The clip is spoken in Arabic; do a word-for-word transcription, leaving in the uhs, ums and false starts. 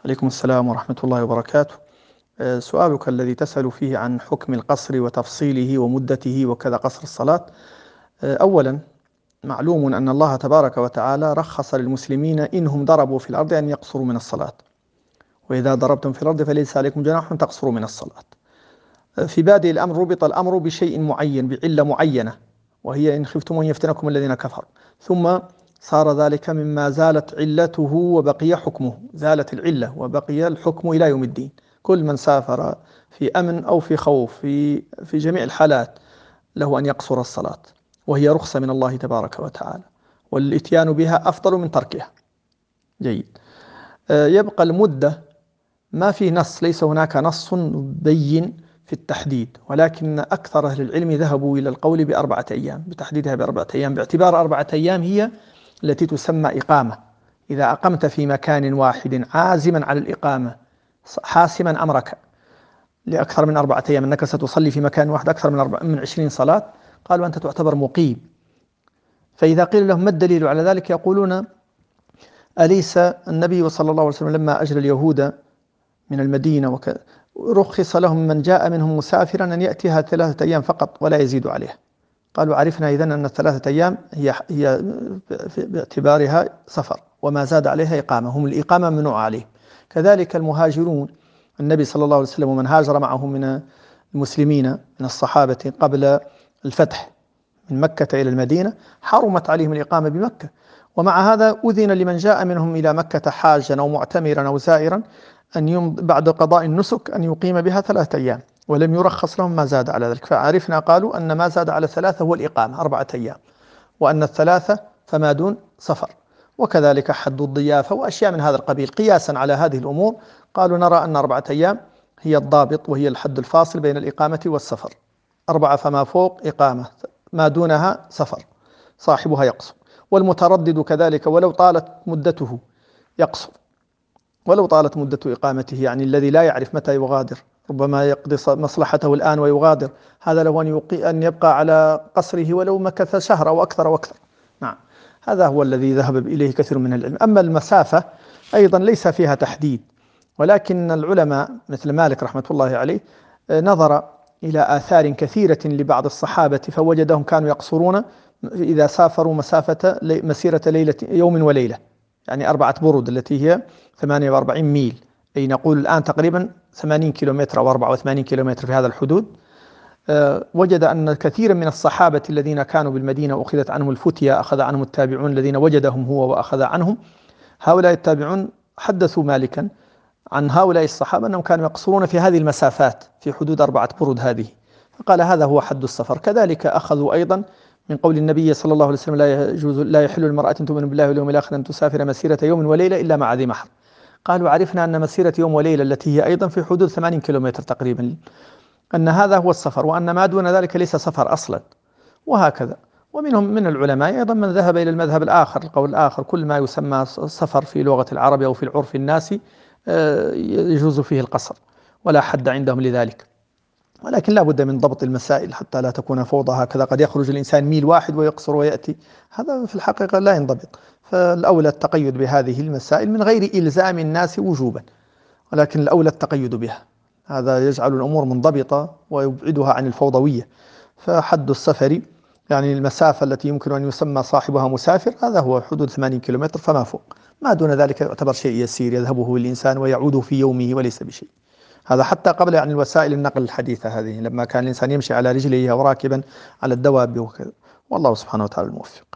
عليكم السلام ورحمة الله وبركاته. آه، سؤالك الذي تسأل فيه عن حكم القصر وتفصيله ومدته وكذا قصر الصلاة. آه، أولا، معلوم أن الله تبارك وتعالى رخص للمسلمين إنهم ضربوا في الأرض أن يقصروا من الصلاة، وإذا ضربتم في الأرض فليس عليكم جناح أن تقصروا من الصلاة. آه، في بادئ الأمر ربط الأمر بشيء معين، بعلة معينة، وهي إن خفتم أن يفتنكم الذين كفروا، ثم صار ذلك مما زالت علته وبقي حكمه، زالت العلة وبقي الحكم إلى يوم الدين. كل من سافر في أمن أو في خوف في في جميع الحالات له أن يقصر الصلاة، وهي رخصة من الله تبارك وتعالى، والإتيان بها أفضل من تركها. جيد. آه، يبقى المدة، ما في نص، ليس هناك نص بين في التحديد، ولكن أكثر أهل العلم ذهبوا إلى القول بأربعة أيام، بتحديدها بأربعة أيام، باعتبار أربعة أيام هي التي تسمى إقامة. إذا أقمت في مكان واحد عازما على الإقامة حاسما أمرك لأكثر من أربعة أيام أنك ستصلي في مكان واحد أكثر من أربع من عشرين صلاة، قالوا أنت تعتبر مقيم. فإذا قيل لهم ما الدليل على ذلك، يقولون أليس النبي صلى الله عليه وسلم لما أجرى اليهود من المدينة وكذا رخص لهم من جاء منهم مسافرا أن يأتيها ثلاثة أيام فقط ولا يزيد عليها؟ قالوا عرفنا إذن أن الثلاثة أيام هي هي باعتبارها سفر، وما زاد عليها إقامة، هم الإقامة ممنوع عليه. كذلك المهاجرون، النبي صلى الله عليه وسلم ومن هاجر معه من المسلمين من الصحابة قبل الفتح من مكة إلى المدينة، حرمت عليهم الإقامة بمكة، ومع هذا أذن لمن جاء منهم إلى مكة حاجا أو معتمرا أو زائرا أن يم بعد قضاء النسك أن يقيم بها ثلاثة أيام، ولم يرخص لهم ما زاد على ذلك. فعرفنا قالوا أن ما زاد على ثلاثة هو الإقامة أربعة أيام، وأن الثلاثة فما دون سفر. وكذلك حد الضيافة وأشياء من هذا القبيل. قياسا على هذه الأمور قالوا نرى أن أربعة أيام هي الضابط، وهي الحد الفاصل بين الإقامة والسفر. أربعة فما فوق إقامة، ما دونها سفر، صاحبها يقصر. والمتردد كذلك ولو طالت مدته يقصر، ولو طالت مدة إقامته، يعني الذي لا يعرف متى يغادر، ربما يقضي مصلحته الآن ويغادر، هذا له أن, أن يبقى على قصره ولو مكث شهر أو أكثر وأكثر. نعم، هذا هو الذي ذهب إليه كثير من العلم. أما المسافة أيضا ليس فيها تحديد، ولكن العلماء مثل مالك رحمة الله عليه نظر إلى آثار كثيرة لبعض الصحابة فوجدهم كانوا يقصرون إذا سافروا مسافة مسيرة ليلة يوم وليلة، يعني أربعة برود التي هي ثمانية وأربعين ميل، أي نقول الآن تقريبا ثمانين كيلومتر أو أربعة وثمانين كيلومتر في هذا الحدود. أه وجد أن كثيرا من الصحابة الذين كانوا بالمدينة أخذت عنهم الفتية، أخذ عنهم التابعون الذين وجدهم هو وأخذ عنهم، هؤلاء التابعون حدثوا مالكا عن هؤلاء الصحابة أنهم كانوا يقصرون في هذه المسافات في حدود أربعة برود هذه، فقال هذا هو حد السفر. كذلك أخذوا أيضا من قول النبي صلى الله عليه وسلم لا يجوز لا يحل للمرأة تؤمن بالله واليوم الآخر أن تسافر مسيرة يوم وليلة إلا مع ذي محرم. قالوا عرفنا أن مسيرة يوم وليلة التي هي أيضا في حدود ثمانين كيلومتر تقريبا أن هذا هو السفر، وأن ما دون ذلك ليس سفر أصلا، وهكذا. ومنهم من العلماء أيضا من ذهب إلى المذهب الآخر، القول الآخر كل ما يسمى سفر في لغة العرب أو في العرف الناسي يجوز فيه القصر ولا حد عندهم لذلك. ولكن لا بد من ضبط المسائل حتى لا تكون فوضى هكذا، قد يخرج الإنسان ميل واحد ويقصر ويأتي، هذا في الحقيقة لا ينضبط. فالأولى التقيد بهذه المسائل من غير إلزام الناس وجوبا، ولكن الأولى التقيد بها، هذا يجعل الأمور منضبطة ويبعدها عن الفوضوية. فحد السفر يعني المسافة التي يمكن أن يسمى صاحبها مسافر هذا هو حدود ثمانين كيلومتر فما فوق، ما دون ذلك يعتبر شيء يسير يذهبه الإنسان ويعود في يومه وليس بشيء. هذا حتى قبل يعني الوسائل النقل الحديثة هذه، لما كان الإنسان يمشي على رجليه أو راكبا على الدواب وكذا. والله سبحانه وتعالى الموفق.